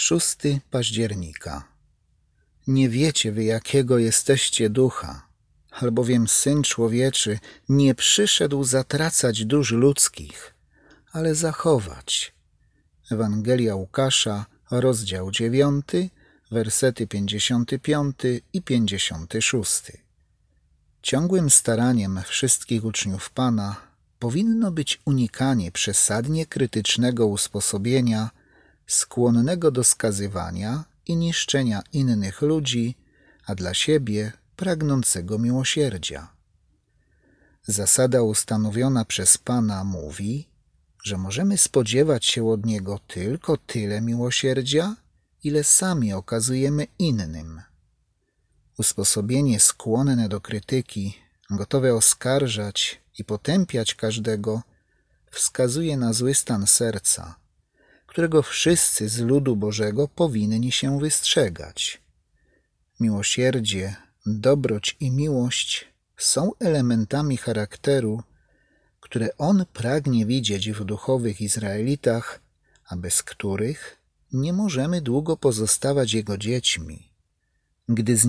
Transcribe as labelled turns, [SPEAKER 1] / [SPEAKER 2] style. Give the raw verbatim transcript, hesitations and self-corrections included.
[SPEAKER 1] szóstego października. Nie wiecie wy, jakiego jesteście ducha, albowiem Syn Człowieczy nie przyszedł zatracać dusz ludzkich, ale zachować. Ewangelia Łukasza, rozdział dziewiąty, wersety pięćdziesiąty piąty i pięćdziesiąty szósty. Ciągłym staraniem wszystkich uczniów Pana powinno być unikanie przesadnie krytycznego usposobienia, skłonnego do skazywania i niszczenia innych ludzi, a dla siebie pragnącego miłosierdzia. Zasada ustanowiona przez Pana mówi, że możemy spodziewać się od Niego tylko tyle miłosierdzia, ile sami okazujemy innym. Usposobienie skłonne do krytyki, gotowe oskarżać i potępiać każdego, wskazuje na zły stan serca, którego wszyscy z ludu Bożego powinni się wystrzegać. Miłosierdzie, dobroć i miłość są elementami charakteru, które On pragnie widzieć w duchowych Izraelitach, a bez których nie możemy długo pozostawać Jego dziećmi. Gdy z